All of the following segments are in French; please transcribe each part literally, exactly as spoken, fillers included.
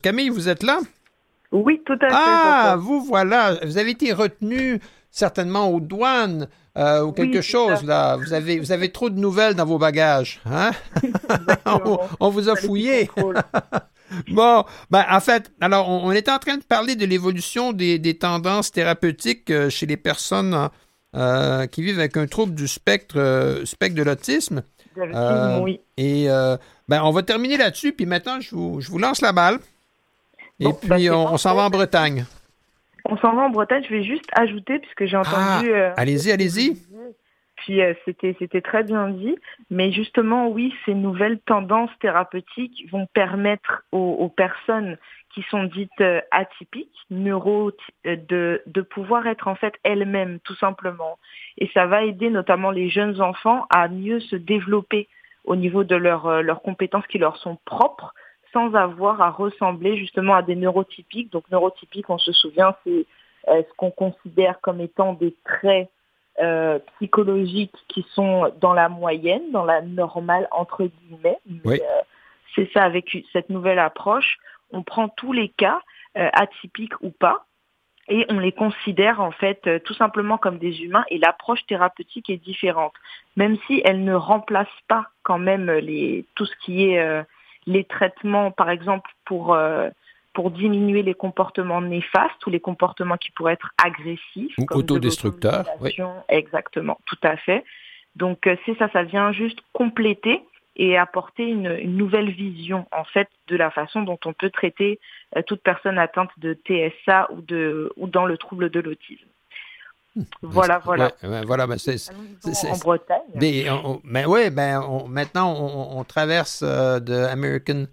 Camille, vous êtes là? Oui, tout à fait. Ah, Papa. vous voilà. Vous avez été retenu certainement aux douanes euh, ou quelque Oui, c'est ça. chose, là. Vous avez, vous avez trop de nouvelles dans vos bagages, hein? on, Exactement. on vous a Fallait qu'il fouillé. contrôle. Bon, ben, en fait, alors, on, on était en train de parler de l'évolution des, des tendances thérapeutiques euh, chez les personnes euh, qui vivent avec un trouble du spectre, euh, spectre de l'autisme. De l'autisme, Euh, oui. et euh, ben, on va terminer là-dessus, puis maintenant, je vous, je vous lance la balle. Et Bon, bah puis, c'est on, on s'en va parfait. en Bretagne. On s'en va en Bretagne. Je vais juste ajouter, puisque j'ai Ah, entendu euh, un peu allez-y, ce que vous allez-y. disiez. Puis euh, c'était c'était très bien dit. Mais justement, oui, ces nouvelles tendances thérapeutiques vont permettre aux, aux personnes qui sont dites euh, atypiques, neuro, euh, de, de pouvoir être en fait elles-mêmes, tout simplement. Et ça va aider notamment les jeunes enfants à mieux se développer au niveau de leurs euh, leurs compétences qui leur sont propres, sans avoir à ressembler justement à des neurotypiques. Donc neurotypiques, on se souvient, c'est euh, ce qu'on considère comme étant des traits euh, psychologiques qui sont dans la moyenne, dans la normale entre guillemets. Mais Oui. euh, c'est ça, avec cette nouvelle approche, on prend tous les cas, euh, atypiques ou pas, et on les considère en fait euh, tout simplement comme des humains, et l'approche thérapeutique est différente, même si elle ne remplace pas quand même les, tout ce qui est euh, les traitements, par exemple pour euh, pour diminuer les comportements néfastes ou les comportements qui pourraient être agressifs, Ou comme de autodestructeur, oui. l'automutilation, exactement, tout à fait. Donc euh, c'est ça, ça vient juste compléter et apporter une, une nouvelle vision en fait de la façon dont on peut traiter euh, toute personne atteinte de T S A ou de ou dans le trouble de l'autisme. Voilà, Ouais, voilà. ouais, voilà, ben c'est, Allons-y c'est, en c'est- Bretagne. ben, on, on- ben ouais, ben on- maintenant on, on traverse euh, de American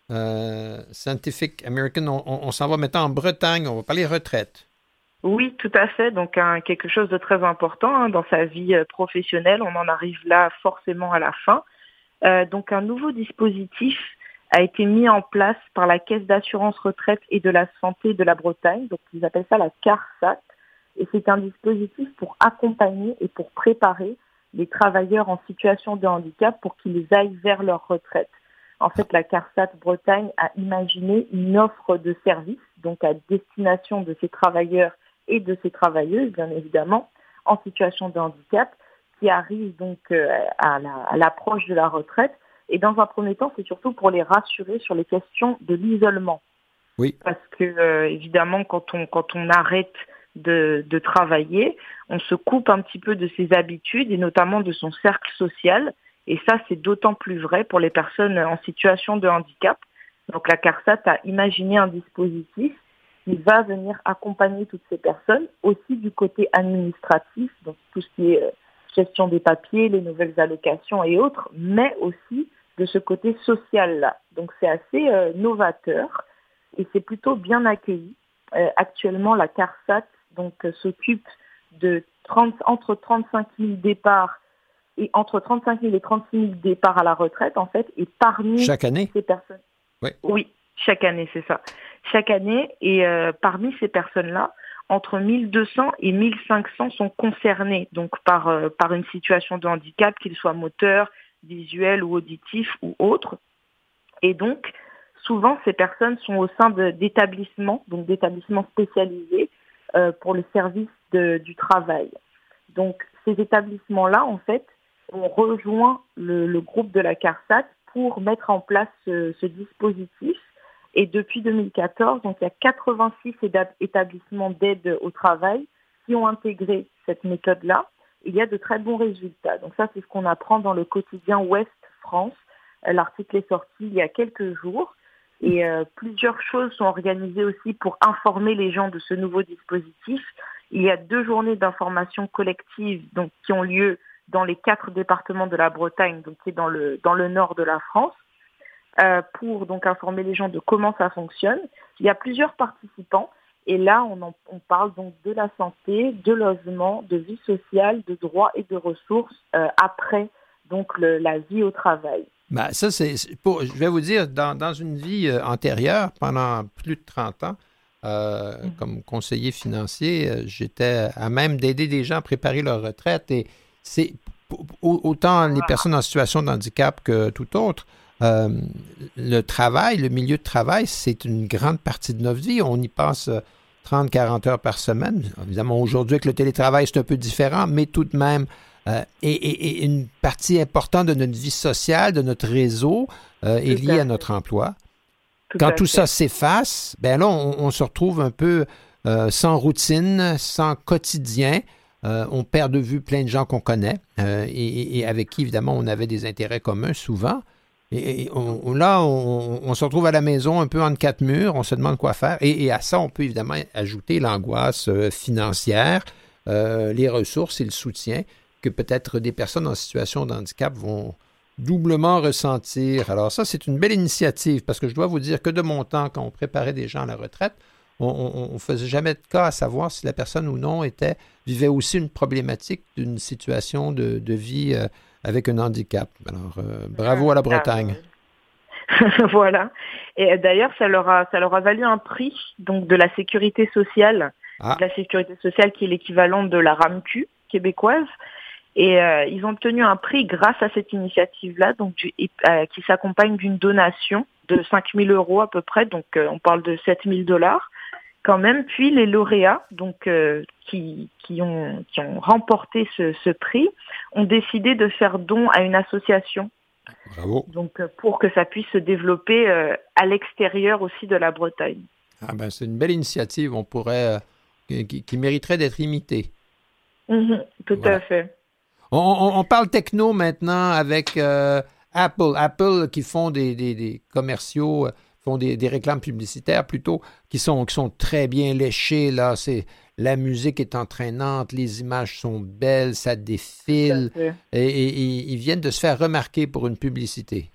euh, Scientific American, on, on- on s'en va maintenant en Bretagne, on va parler retraite. Oui, tout à fait. Donc un, quelque chose de très important hein, dans sa vie euh, professionnelle. On en arrive là forcément à la fin. Euh, donc un nouveau dispositif a été mis en place par la Caisse d'assurance retraite et de la santé de la Bretagne. Donc ils appellent ça la CARSAT. Et c'est un dispositif pour accompagner et pour préparer les travailleurs en situation de handicap pour qu'ils aillent vers leur retraite. En fait, la CARSAT Bretagne a imaginé une offre de services, donc à destination de ces travailleurs et de ces travailleuses, bien évidemment, en situation de handicap, qui arrivent donc euh, à, la, à l'approche de la retraite. Et dans un premier temps, c'est surtout pour les rassurer sur les questions de l'isolement. Oui. Parce que, euh, évidemment, quand on, quand on arrête de, de travailler, on se coupe un petit peu de ses habitudes et notamment de son cercle social. Et ça, c'est d'autant plus vrai pour les personnes en situation de handicap. Donc la CARSAT a imaginé un dispositif qui va venir accompagner toutes ces personnes, aussi du côté administratif, donc tout ce qui est euh, gestion des papiers, les nouvelles allocations et autres, mais aussi de ce côté social-là. Donc c'est assez euh, novateur et c'est plutôt bien accueilli. Euh, actuellement, la CARSAT donc, euh, s'occupe de trente, entre trente-cinq mille départs et entre trente-cinq mille et trente-six mille départs à la retraite, en fait, et parmi Chaque année? ces personnes... Oui. Oui, chaque année, c'est ça. Chaque année, et euh, parmi ces personnes-là, entre mille deux cents et mille cinq cents sont concernés donc par, euh, par une situation de handicap, qu'il soit moteur, visuel ou auditif ou autre. Et donc, souvent, ces personnes sont au sein de, d'établissements, donc d'établissements spécialisés euh, pour le service de, du travail. Donc, ces établissements-là, en fait, ont rejoint le, le groupe de la CARSAT pour mettre en place ce, ce dispositif. Et depuis deux mille quatorze, donc, il y a quatre-vingt-six établissements d'aide au travail qui ont intégré cette méthode-là. Il y a de très bons résultats. Donc ça, c'est ce qu'on apprend dans le quotidien Ouest France. L'article est sorti il y a quelques jours. Et euh, plusieurs choses sont organisées aussi pour informer les gens de ce nouveau dispositif. Il y a deux journées d'information collective donc, qui ont lieu dans les quatre départements de la Bretagne, donc qui est dans le, dans le nord de la France, euh, pour donc informer les gens de comment ça fonctionne. Il y a plusieurs participants et là on, en, on parle donc de la santé, de logement, de vie sociale, de droits et de ressources euh, après donc le, la vie au travail. Ben, ça, c'est, c'est pour, je vais vous dire, dans, dans une vie euh, antérieure, pendant plus de trente ans, euh, mm-hmm. comme conseiller financier, euh, j'étais à même d'aider des gens à préparer leur retraite et c'est autant les personnes en situation de handicap que tout autre. euh, le travail, le milieu de travail, c'est une grande partie de notre vie. On y passe trente à quarante heures par semaine. Évidemment, aujourd'hui, avec le télétravail, c'est un peu différent, mais tout de même, euh, et, et, et une partie importante de notre vie sociale, de notre réseau, euh, est liée à notre emploi. Tout Quand tout fait. ça s'efface, ben là, on, on se retrouve un peu euh, sans routine, sans quotidien. Euh, on perd de vue plein de gens qu'on connaît euh, et, et avec qui, évidemment, on avait des intérêts communs souvent. Et, et on, là, on, on se retrouve à la maison un peu entre quatre murs, on se demande quoi faire. Et, et à ça, on peut évidemment ajouter l'angoisse euh, financière, euh, les ressources et le soutien que peut-être des personnes en situation de handicap vont doublement ressentir. Alors ça, c'est une belle initiative parce que je dois vous dire que de mon temps, quand on préparait des gens à la retraite, on ne faisait jamais de cas à savoir si la personne ou non était, vivait aussi une problématique d'une situation de, de vie euh, avec un handicap. Alors, euh, bravo à la Bretagne. Voilà. Et d'ailleurs, ça leur a, ça leur a valu un prix donc de la sécurité sociale, ah. de la sécurité sociale qui est l'équivalent de la RAMQ québécoise. Et euh, ils ont obtenu un prix grâce à cette initiative-là, donc du, euh, qui s'accompagne d'une donation de cinq mille euros à peu près, donc euh, on parle de sept mille dollars quand même. Puis les lauréats, donc euh, qui, qui ont qui ont remporté ce, ce prix, ont décidé de faire don à une association. Bravo. Donc euh, pour que ça puisse se développer euh, à l'extérieur aussi de la Bretagne. Ah ben c'est une belle initiative, on pourrait euh, qui, qui mériterait d'être imitée. Mmh, tout voilà. à fait. On, on, on parle techno maintenant avec euh, Apple. Apple qui font des, des, des commerciaux, font des, des réclames publicitaires plutôt, qui sont, qui sont très bien léchées. Là. C'est, la musique est entraînante, les images sont belles, ça défile. Et, et, et ils viennent de se faire remarquer pour une publicité.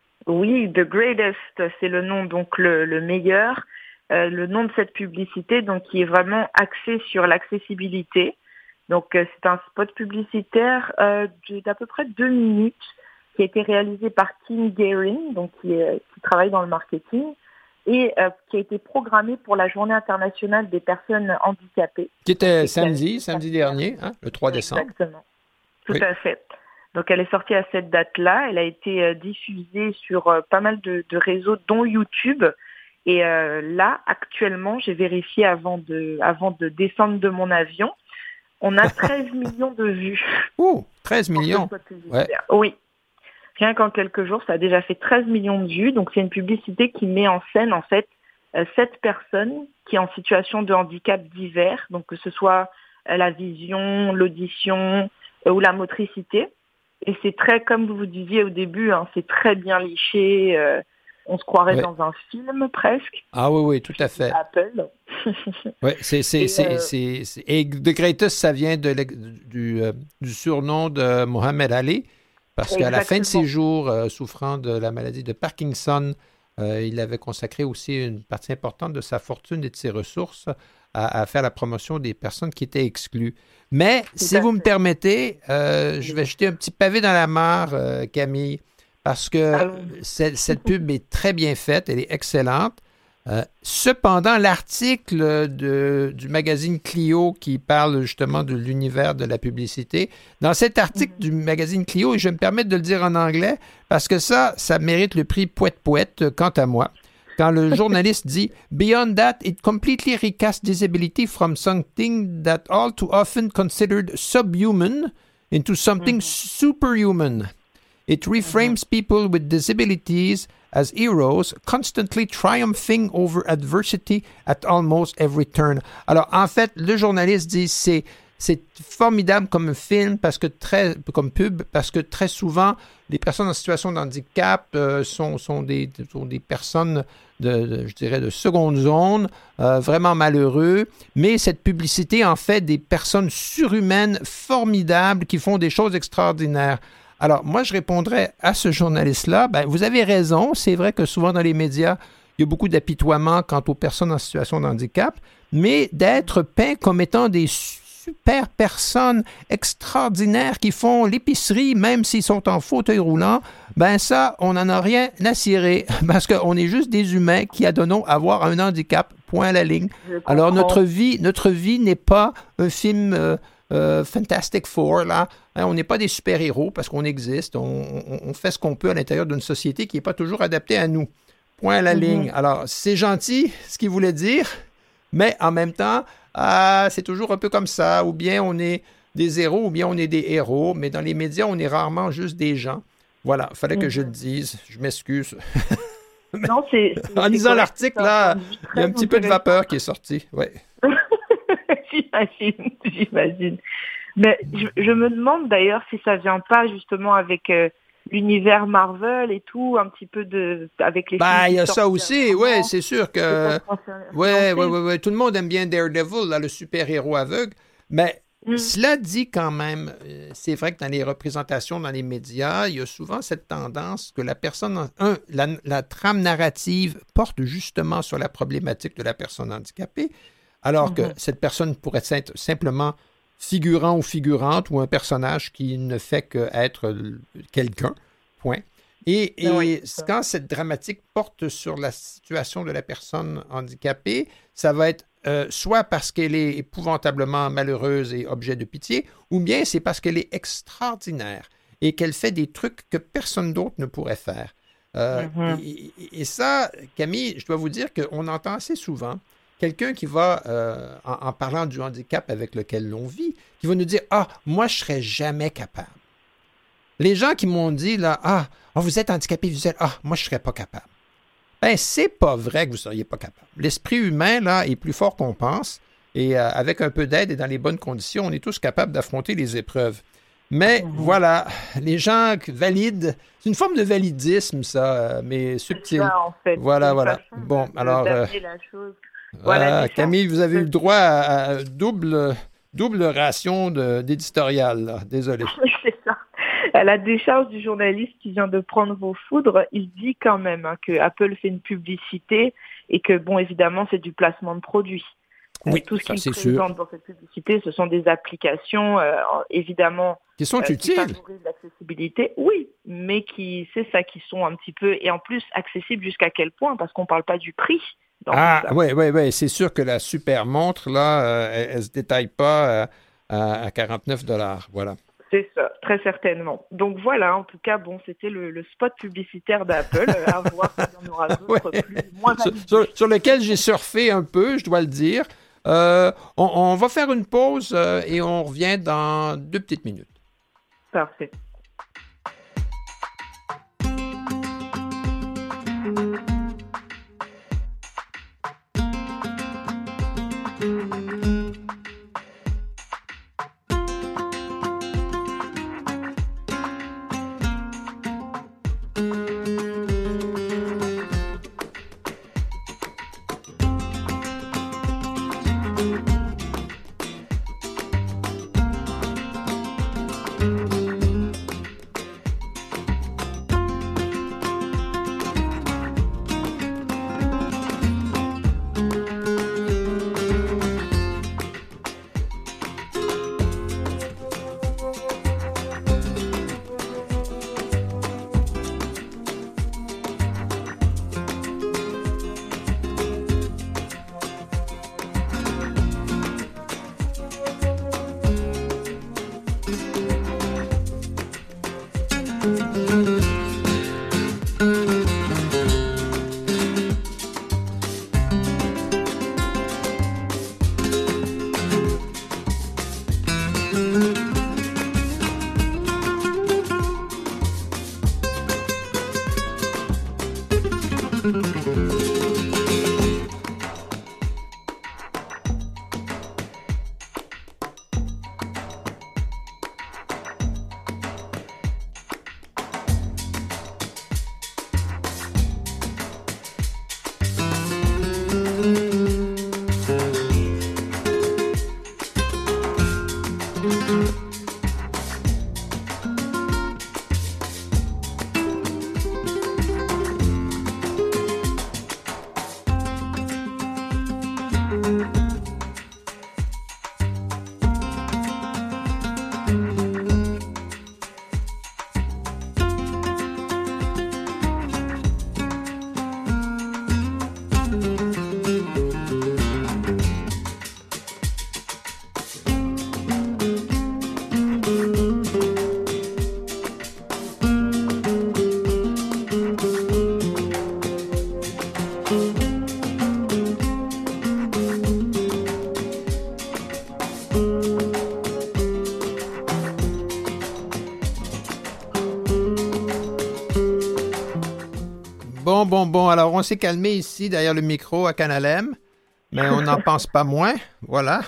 Oui, The Greatest, c'est le nom, donc le, le meilleur. Euh, le nom de cette publicité, donc qui est vraiment axé sur l'accessibilité. Donc, euh, c'est un spot publicitaire euh, d'à peu près deux minutes qui a été réalisé par Kim Guerin, donc qui, est, qui travaille dans le marketing, et euh, qui a été programmé pour la Journée internationale des personnes handicapées. Qui était samedi, samedi dernier, hein, le trois décembre. Exactement, tout oui. à fait. Donc, elle est sortie à cette date-là. Elle a été euh, diffusée sur euh, pas mal de, de réseaux, dont YouTube. Et euh, là, actuellement, j'ai vérifié avant de, avant de descendre de mon avion, on a treize millions de vues. Ouh, treize millions. Ouais. Oui. Rien qu'en quelques jours, ça a déjà fait treize millions de vues. Donc, c'est une publicité qui met en scène, en fait, euh, sept personnes qui sont en situation de handicap divers. Donc, que ce soit euh, la vision, l'audition euh, ou la motricité. Et c'est très, comme vous vous disiez au début, hein, c'est très bien liché. Euh, on se croirait ouais. dans un film, presque. Ah oui, oui, tout à fait. Apple. Oui, c'est, c'est, et, c'est, euh... c'est, c'est, et The Greatest, ça vient de, du, euh, du surnom de Mohamed Ali, parce Exactement. qu'à la fin de ses jours, euh, souffrant de la maladie de Parkinson, euh, il avait consacré aussi une partie importante de sa fortune et de ses ressources à, à faire la promotion des personnes qui étaient exclues. Mais, Tout si vous fait. me permettez, euh, je vais jeter un petit pavé dans la mare, euh, Camille, parce que ah oui. cette, cette pub est très bien faite, elle est excellente. Euh, cependant, l'article de, du magazine Clio qui parle justement de l'univers de la publicité, dans cet article mm-hmm. du magazine Clio, et je me permets de le dire en anglais, parce que ça, ça mérite le prix Pouette-Pouette, quant à moi, quand le journaliste dit « Beyond that, it completely recasts disability from something that all too often considered subhuman into something mm-hmm. superhuman. It reframes mm-hmm. people with disabilities as heroes, constantly triumphing over adversity at almost every turn. » Alors, en fait, le journaliste dit c'est c'est formidable comme film, parce que très comme pub, parce que très souvent, les personnes en situation de handicap euh, sont, sont, des, sont des personnes de, de, je dirais, de seconde zone, euh, vraiment malheureux. Mais cette publicité en fait des personnes surhumaines formidables qui font des choses extraordinaires. Alors, moi, je répondrais à ce journaliste-là, ben, vous avez raison, c'est vrai que souvent dans les médias, il y a beaucoup d'apitoiement quant aux personnes en situation de handicap, mais d'être peint comme étant des super personnes extraordinaires qui font l'épicerie, même s'ils sont en fauteuil roulant, ben ça, on n'en a rien à cirer, parce qu'on est juste des humains qui adonnons avoir un handicap, point à la ligne. Alors, notre vie, notre vie n'est pas un film... Euh, euh, Fantastic Four, là. Hein, on n'est pas des super-héros parce qu'on existe. On, on, on fait ce qu'on peut à l'intérieur d'une société qui n'est pas toujours adaptée à nous. Point à la mm-hmm. ligne. Alors, c'est gentil, ce qu'il voulait dire, mais en même temps, ah, c'est toujours un peu comme ça. Ou bien on est des héros, ou bien on est des héros, mais dans les médias, on est rarement juste des gens. Voilà, il fallait mm-hmm. que je le dise. Je m'excuse. Non, c'est, c'est, en lisant l'article, là, il y a un petit peu de vapeur qui est sorti. Ouais. j'imagine, j'imagine. Mais je, je me demande d'ailleurs si ça vient pas justement avec euh, l'univers Marvel et tout, un petit peu de avec les. Bah, il y a ça aussi, ouais, c'est sûr que. Ouais, ouais, ouais, ouais, tout le monde aime bien Daredevil, là, le super-héros aveugle, mais. Mm. Cela dit quand même, c'est vrai que dans les représentations dans les médias, il y a souvent cette tendance que la personne, un, la, la trame narrative porte justement sur la problématique de la personne handicapée, alors mm-hmm. que cette personne pourrait être simplement figurant ou figurante ou un personnage qui ne fait qu'être quelqu'un, point. Et, et oui, quand cette dramatique porte sur la situation de la personne handicapée, ça va être Euh, soit parce qu'elle est épouvantablement malheureuse et objet de pitié, ou bien c'est parce qu'elle est extraordinaire et qu'elle fait des trucs que personne d'autre ne pourrait faire. Euh, mm-hmm. et, et, et ça, Camille, je dois vous dire qu'on entend assez souvent quelqu'un qui va, euh, en, en parlant du handicap avec lequel l'on vit, qui va nous dire « Ah, moi, je ne serais jamais capable. » Les gens qui m'ont dit, là, « Ah, oh, vous êtes handicapé visuel. Ah, moi, je ne serais pas capable. » Ben, c'est pas vrai que vous ne seriez pas capable. L'esprit humain, là, est plus fort qu'on pense. Et euh, avec un peu d'aide et dans les bonnes conditions, on est tous capables d'affronter les épreuves. Mais mmh. voilà, les gens valident. C'est une forme de validisme, ça, mais subtil. Ça, en fait, voilà, voilà. Bon, de, alors. De euh, la chose. Voilà, ah, Camille, vous avez eu le droit à, à double, double ration de, d'éditorial, là. Désolé. C'est ça. À la décharge du journaliste qui vient de prendre vos foudres, il dit quand même hein, que Apple fait une publicité et que, bon, évidemment, c'est du placement de produits. Oui, tout ce ça, qu'il c'est présente sûr. Dans cette publicité, ce sont des applications, euh, évidemment, qui sont euh, utiles. Qui favorisent l'accessibilité, oui, mais qui, c'est ça, qui sont un petit peu, et en plus, accessibles jusqu'à quel point, parce qu'on ne parle pas du prix. Ah, oui, oui, oui, c'est sûr que la super montre, là, euh, elle ne se détaille pas euh, à, à quarante-neuf dollars, voilà. C'est ça, très certainement. Donc voilà, en tout cas, bon, c'était le, le spot publicitaire d'Apple. À voir s'il y en aura d'autres ouais. plus, moins sur, sur, sur lequel j'ai surfé un peu, je dois le dire. Euh, on, on va faire une pause euh, et on revient dans deux petites minutes. Parfait. bon, bon. Alors, on s'est calmé ici, derrière le micro à Canalem, mais on n'en pense pas moins. Voilà.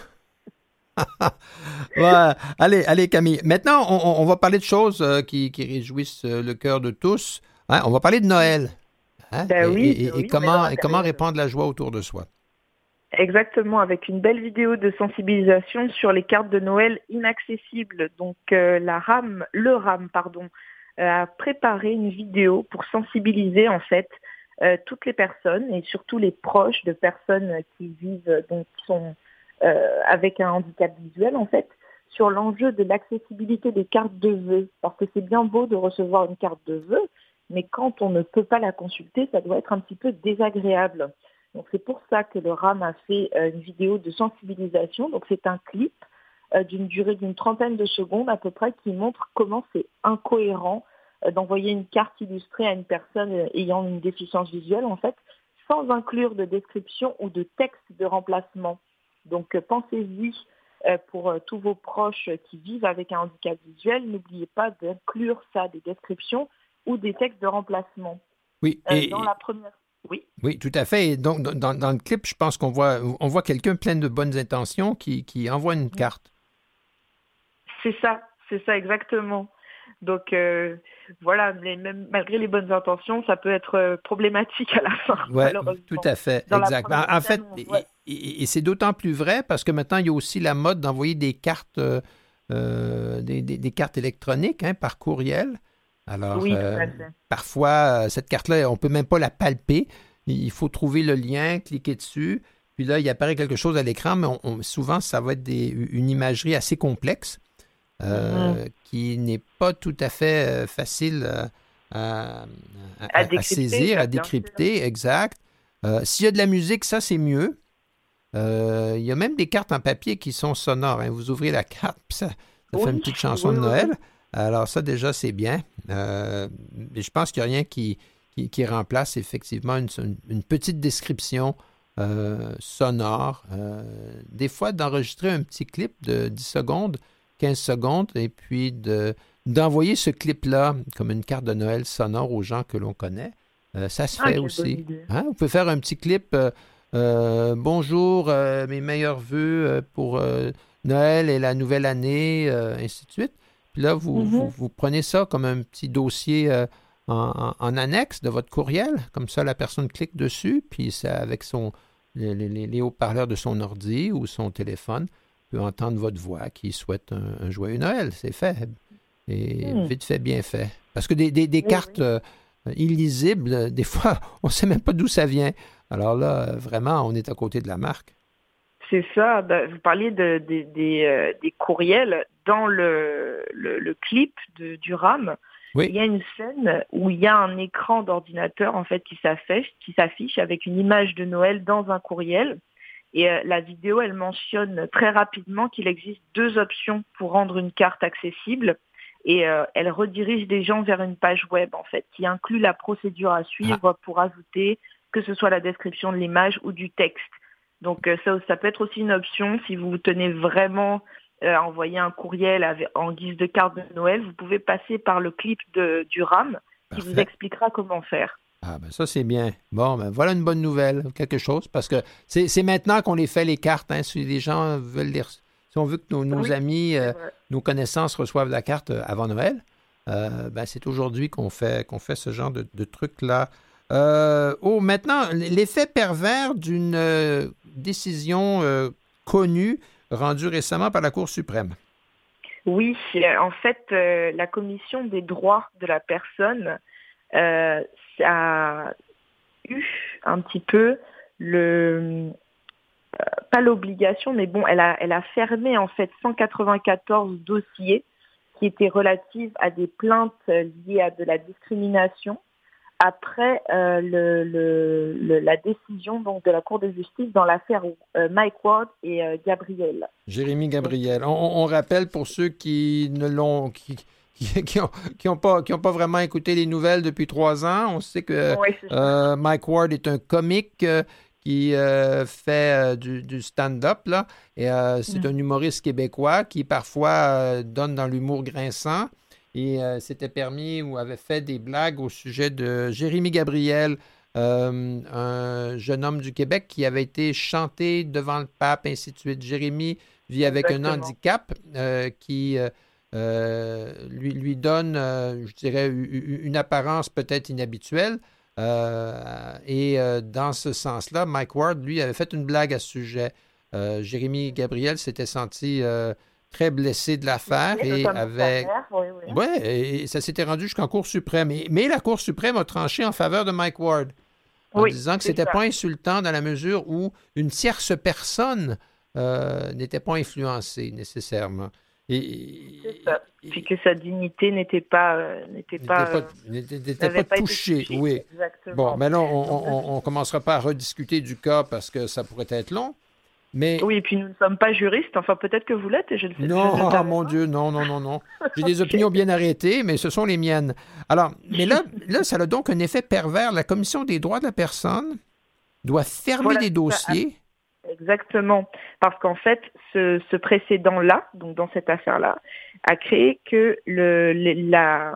Ouais. Allez, allez, Camille. Maintenant, on, on va parler de choses euh, qui, qui réjouissent euh, le cœur de tous. Hein? On va parler de Noël. Hein? Ben et, oui, et, et, oui, et comment, et comment répandre la joie autour de soi. Exactement, avec une belle vidéo de sensibilisation sur les cartes de Noël inaccessibles. Donc euh, la RAM, le RAM, pardon, euh, a préparé une vidéo pour sensibiliser en fait euh, toutes les personnes et surtout les proches de personnes qui vivent, donc qui sont euh, avec un handicap visuel en fait, sur l'enjeu de l'accessibilité des cartes de vœux. Parce que c'est bien beau de recevoir une carte de vœux, mais quand on ne peut pas la consulter, ça doit être un petit peu désagréable. Donc c'est pour ça que le RAM a fait euh, une vidéo de sensibilisation. Donc c'est un clip euh, d'une durée d'une trentaine de secondes à peu près qui montre comment c'est incohérent euh, d'envoyer une carte illustrée à une personne euh, ayant une déficience visuelle en fait, sans inclure de description ou de texte de remplacement. Donc euh, pensez-y euh, pour euh, tous vos proches qui vivent avec un handicap visuel, n'oubliez pas d'inclure ça, des descriptions ou des textes de remplacement. Oui, et... Euh, dans la première Oui. Oui, tout à fait. Et donc, dans, dans le clip, je pense qu'on voit, on voit quelqu'un plein de bonnes intentions qui, qui envoie une carte. C'est ça, c'est ça exactement. Donc, euh, voilà, mais même malgré les bonnes intentions, ça peut être euh, problématique à la fin, ouais, malheureusement. Tout à fait, dans exact. En, en fait, annonce, ouais. et, et, et c'est d'autant plus vrai parce que maintenant, il y a aussi la mode d'envoyer des cartes, euh, des, des, des cartes électroniques hein, par courriel. Alors, oui, euh, parfois, cette carte-là, on ne peut même pas la palper. Il faut trouver le lien, cliquer dessus. Puis là, il apparaît quelque chose à l'écran, mais on, on, souvent, ça va être des, une imagerie assez complexe euh, mm-hmm. qui n'est pas tout à fait euh, facile euh, à, à, à, à saisir, à décrypter. Exact. Euh, s'il y a de la musique, ça, c'est mieux. Euh, il y a même des cartes en papier qui sont sonores. Hein. Vous ouvrez la carte, puis ça, ça oui. fait une petite chanson oui, de Noël. Oui. Alors ça, déjà, c'est bien. Euh, je pense qu'il n'y a rien qui, qui, qui remplace effectivement une, une petite description euh, sonore. Euh, des fois, d'enregistrer un petit clip de dix secondes, quinze secondes, et puis de, d'envoyer ce clip-là comme une carte de Noël sonore aux gens que l'on connaît. Euh, ça se ah, fait aussi. Hein? Vous pouvez faire un petit clip. Euh, euh, bonjour, euh, mes meilleurs vœux pour euh, Noël et la nouvelle année, euh, ainsi de suite. Puis là, vous, mm-hmm. vous, vous prenez ça comme un petit dossier euh, en, en, en annexe de votre courriel. Comme ça, la personne clique dessus, puis ça, avec son, les, les, les haut-parleurs de son ordi ou son téléphone, peut entendre votre voix qui souhaite un, un joyeux Noël. C'est fait. Et mm. vite fait, bien fait. Parce que des, des, des oui, cartes oui. Euh, illisibles, des fois, on ne sait même pas d'où ça vient. Alors là, vraiment, on est à côté de la marque. C'est ça. Vous parliez de, de, de, des, euh, des courriels. Dans le, le, le clip de, du RAM, oui. il y a une scène où il y a un écran d'ordinateur en fait qui s'affiche, qui s'affiche avec une image de Noël dans un courriel. Et euh, la vidéo, elle mentionne très rapidement qu'il existe deux options pour rendre une carte accessible. Et euh, elle redirige des gens vers une page web en fait qui inclut la procédure à suivre ah. pour ajouter que ce soit la description de l'image ou du texte. Donc euh, ça, ça peut être aussi une option si vous tenez vraiment euh, à envoyer un courriel avec, en guise de carte de Noël. Vous pouvez passer par le clip de, du RAM Parfait. Qui vous expliquera comment faire. Ah ben ça, c'est bien. Bon, ben voilà une bonne nouvelle, quelque chose, parce que c'est, c'est maintenant qu'on les fait, les cartes. Hein, si les gens veulent les... Si on veut que nos, nos oui, amis, euh, nos connaissances reçoivent la carte avant Noël, euh, ben c'est aujourd'hui qu'on fait, qu'on fait ce genre de, de trucs-là. Euh, oh, maintenant, l'effet pervers d'une euh, décision euh, connue rendue récemment par la Cour suprême. Oui, en fait, euh, la Commission des droits de la personne euh, a eu un petit peu le... Euh, pas l'obligation, mais bon, elle a, elle a fermé en fait cent quatre-vingt-quatorze dossiers qui étaient relatifs à des plaintes liées à de la discrimination après euh, le, le, le, la décision donc, de la Cour de justice dans l'affaire euh, Mike Ward et euh, Gabriel. Jérémy Gabriel. On, on rappelle pour ceux qui ne l'ont... Qui... qui n'ont qui ont pas, qui ont pas vraiment écouté les nouvelles depuis trois ans. On sait que oui, euh, Mike Ward est un comique euh, qui euh, fait euh, du, du stand-up, là, et euh, c'est mm. un humoriste québécois qui parfois euh, donne dans l'humour grinçant et euh, s'était permis ou avait fait des blagues au sujet de Jérémy Gabriel, euh, un jeune homme du Québec qui avait été chanté devant le pape, ainsi de suite. Jérémy vit avec Exactement. un handicap euh, qui euh, euh, lui, lui donne, euh, je dirais, une apparence peut-être inhabituelle. Euh, et euh, dans ce sens-là, Mike Ward, lui, avait fait une blague à ce sujet. Euh, Jérémy Gabriel s'était senti euh, très blessé de l'affaire et avait... Oui, oui. Ouais, et ça s'était rendu jusqu'en Cour suprême. Et, mais la Cour suprême a tranché en faveur de Mike Ward en oui, disant que c'était ça. Pas insultant dans la mesure où une tierce personne euh, n'était pas influencée nécessairement. Et, c'est ça. Et, puis que sa dignité n'était pas euh, n'était pas, pas, n'était, n'était pas, pas touchée. touchée. Oui. Exactement. Bon, mais là, on ne commencera pas à rediscuter du cas parce que ça pourrait être long. Mais... Oui, et puis nous ne sommes pas juristes. Enfin, peut-être que vous l'êtes. Et je le sais. Non, je oh, mon Dieu, non, non, non, non. J'ai des opinions bien arrêtées, mais ce sont les miennes. Alors, mais là, là, ça a donc un effet pervers. La Commission des droits de la personne doit fermer voilà, des dossiers. Ça. Exactement. Parce qu'en fait, ce, ce précédent-là, donc dans cette affaire-là, a créé que le, le, la,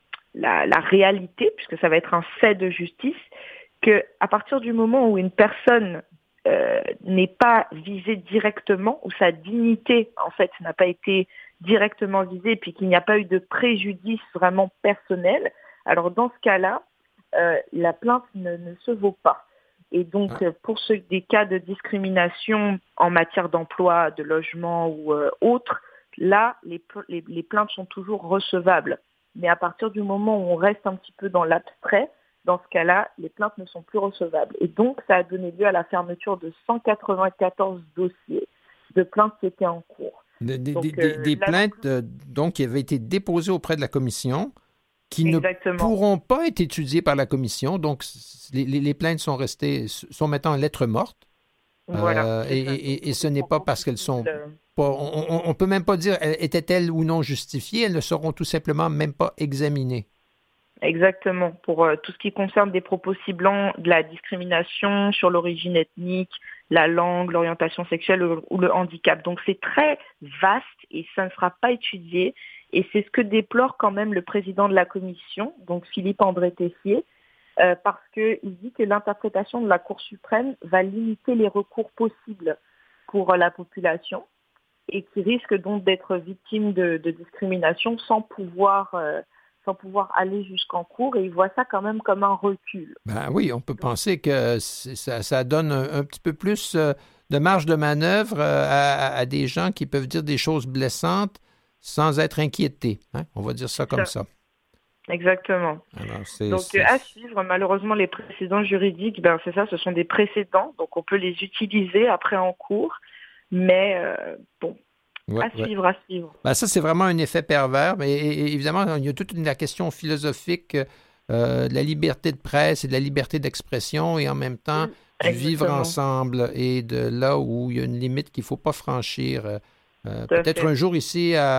la, la réalité, puisque ça va être un fait de justice, qu'à partir du moment où une personne Euh, n'est pas visée directement, ou sa dignité, en fait, n'a pas été directement visée, puis qu'il n'y a pas eu de préjudice vraiment personnel, alors dans ce cas-là, euh, la plainte ne, ne se vaut pas. Et donc, ah. pour ceux des cas de discrimination en matière d'emploi, de logement ou euh, autre, là, les, les, les plaintes sont toujours recevables. Mais à partir du moment où on reste un petit peu dans l'abstrait, dans ce cas-là, les plaintes ne sont plus recevables. Et donc, ça a donné lieu à la fermeture de cent quatre-vingt-quatorze dossiers de plaintes qui étaient en cours. Des, donc, des, euh, des plaintes euh, donc, qui avaient été déposées auprès de la Commission, qui Exactement. ne pourront pas être étudiées par la Commission. Donc, les, les, les plaintes sont restées, sont maintenant en lettres mortes. Voilà. Euh, et, et, et ce n'est pas parce qu'elles sont pas... On ne peut même pas dire étaient-elles ou non justifiées. Elles ne seront tout simplement même pas examinées. Exactement, pour euh, tout ce qui concerne des propos ciblant de la discrimination sur l'origine ethnique, la langue, l'orientation sexuelle ou, ou le handicap. Donc c'est très vaste et ça ne sera pas étudié. Et c'est ce que déplore quand même le président de la commission, donc Philippe-André Tessier, euh, parce qu'il dit que l'interprétation de la Cour suprême va limiter les recours possibles pour euh, la population et qui risque donc d'être victime de, de discrimination sans pouvoir... Euh, sans pouvoir aller jusqu'en cours, et il voit ça quand même comme un recul. Ben oui, on peut Donc, penser que ça, ça donne un, un petit peu plus de marge de manœuvre à, à des gens qui peuvent dire des choses blessantes sans être inquiétés. Hein? On va dire ça comme ça. ça. Exactement. Alors, c'est, donc, c'est... à suivre, malheureusement, les précédents juridiques, ben, c'est ça, ce sont des précédents, donc on peut les utiliser après en cours, mais euh, bon, Ouais, à suivre, ouais. à suivre. Ben ça, c'est vraiment un effet pervers. Mais et, et, évidemment, il y a toute une, la question philosophique euh, de la liberté de presse et de la liberté d'expression et en même temps oui, du vivre ensemble et de là où il y a une limite qu'il ne faut pas franchir. Euh, peut-être fait. un jour ici à,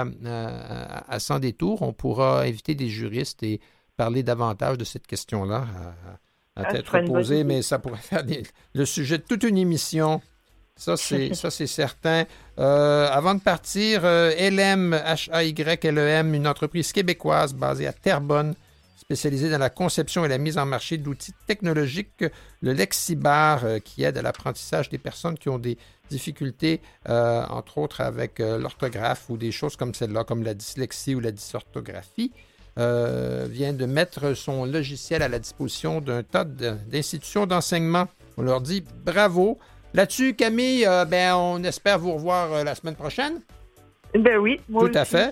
à, à Sans Détour, on pourra inviter des juristes et parler davantage de cette question-là à, à ah, tête reposée, mais ça pourrait faire des, le sujet de toute une émission. Ça, c'est, ça, c'est certain. Euh, avant de partir, euh, L M, H A Y L E M, une entreprise québécoise basée à Terrebonne, spécialisée dans la conception et la mise en marché d'outils technologiques, le Lexibar, euh, qui aide à l'apprentissage des personnes qui ont des difficultés, euh, entre autres avec euh, l'orthographe ou des choses comme celle-là, comme la dyslexie ou la dysorthographie, euh, vient de mettre son logiciel à la disposition d'un tas d'institutions d'enseignement. On leur dit bravo. Là-dessus, Camille, euh, ben, on espère vous revoir euh, la semaine prochaine. Ben oui, moi Tout aussi. à fait.